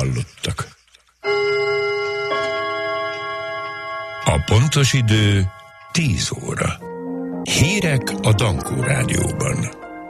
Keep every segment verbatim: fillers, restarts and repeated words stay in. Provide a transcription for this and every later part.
hallottak. A pontos idő tíz óra. Hírek a Dankó Rádióban.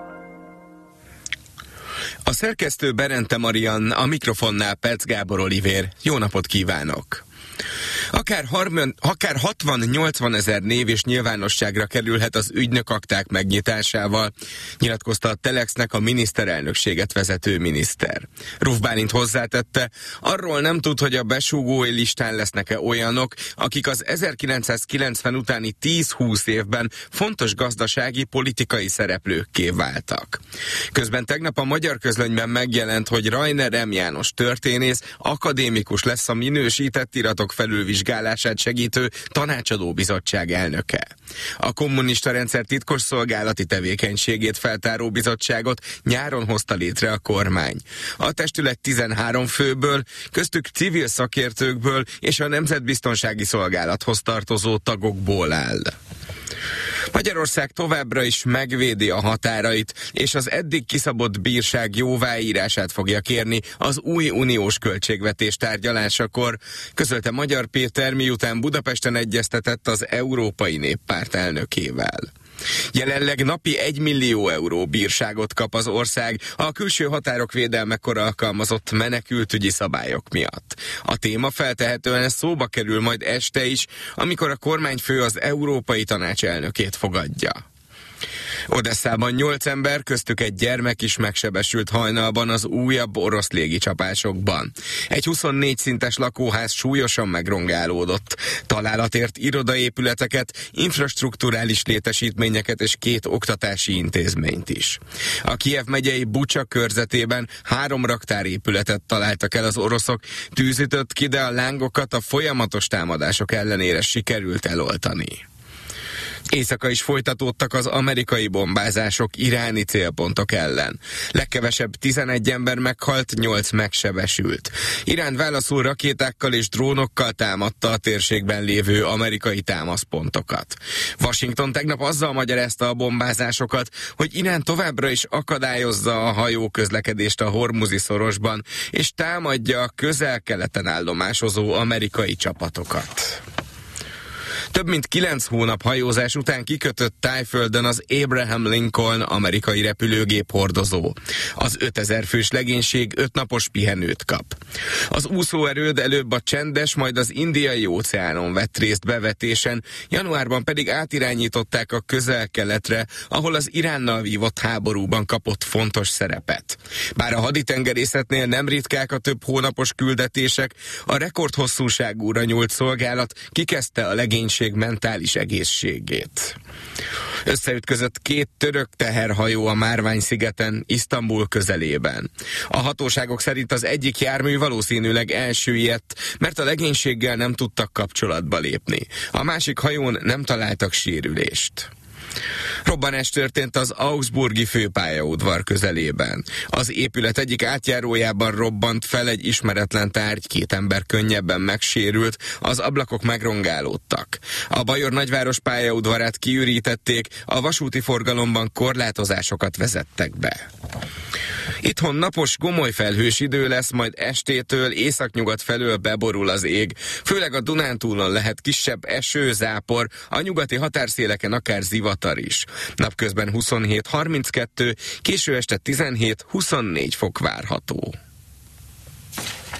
A szerkesztő Berente Marian, a mikrofonnál Perc Gábor Olivér. Jó napot kívánok! Akár, akár hatvan-nyolcvan ezer név és nyilvánosságra kerülhet az ügynökakták megnyitásával, nyilatkozta a Telexnek a miniszterelnökséget vezető miniszter. Ruf Bálint hozzátette, arról nem tud, hogy a besúgói listán lesznek-e olyanok, akik az ezerkilencszázkilencven utáni tíz-húsz évben fontos gazdasági, politikai szereplőkké váltak. Közben tegnap a Magyar Közlönyben megjelent, hogy Rajner M. János történész akadémikus lesz a minősített iratok felülvizsgálását segítő tanácsadóbizottság elnöke. A kommunista rendszer titkosszolgálati tevékenységét feltáró bizottságot nyáron hozta létre a kormány. A testület tizenhárom főből, köztük civil szakértőkből és a Nemzetbiztonsági Szolgálathoz tartozó tagokból áll. Magyarország továbbra is megvédi a határait, és az eddig kiszabott bírság jóváírását fogja kérni az új uniós költségvetés tárgyalásakor, közölte Magyar Péter, miután Budapesten egyeztetett az Európai Néppárt elnökével. Jelenleg napi egymillió euró bírságot kap az ország a külső határok védelmekor alkalmazott menekültügyi szabályok miatt. A téma feltehetően szóba kerül majd este is, amikor a kormányfő az Európai Tanács elnökét fogadja. Odesszában nyolc ember, köztük egy gyermek is megsebesült hajnalban az újabb orosz légicsapásokban. Egy huszonnégy szintes lakóház súlyosan megrongálódott. Találatért irodaépületeket, infrastrukturális létesítményeket és két oktatási intézményt is. A Kijev megyei Bucsa körzetében három raktárépületet találtak el az oroszok, tűz ütött ki, de a lángokat a folyamatos támadások ellenére sikerült eloltani. Éjszaka is folytatódtak az amerikai bombázások iráni célpontok ellen. Legkevesebb tizenegy ember meghalt, nyolc megsebesült. Irán válaszul rakétákkal és drónokkal támadta a térségben lévő amerikai támaszpontokat. Washington tegnap azzal magyarázta a bombázásokat, hogy Irán továbbra is akadályozza a hajó közlekedést a Hormuzi szorosban, és támadja a közel-keleten állomásozó amerikai csapatokat. Több mint kilenc hónap hajózás után kikötött Tájföldön az Abraham Lincoln amerikai repülőgép hordozó. Az ötezer fős legénység öt napos pihenőt kap. Az úszóerőd előbb a Csendes, majd az Indiai óceánon vett részt bevetésen, januárban pedig átirányították a közel-keletre, ahol az Iránnal vívott háborúban kapott fontos szerepet. Bár a haditengerészetnél nem ritkák a több hónapos küldetések, a rekordhosszúságúra nyúlt szolgálat kikezdte a legénység mentális egészségét. Összeütközött két török teherhajó a Márvány-szigeten, Isztambul közelében. A hatóságok szerint az egyik jármű valószínűleg elsüllyedt, mert a legénységgel nem tudtak kapcsolatba lépni. A másik hajón nem találtak sérülést. Robbanás történt az augsburgi főpályaudvar közelében. Az épület egyik átjárójában robbant fel egy ismeretlen tárgy, két ember könnyebben megsérült, az ablakok megrongálódtak. A Bajor nagyváros pályaudvarát kiürítették, a vasúti forgalomban korlátozásokat vezettek be. Itthon napos, gomoly felhős idő lesz, majd estétől északnyugat felől beborul az ég. Főleg a Dunántúlon lehet kisebb eső, zápor, a nyugati határszéleken akár zivatar is. Napközben huszonhét harminckettő, késő este tizenhét huszonnégy fok várható.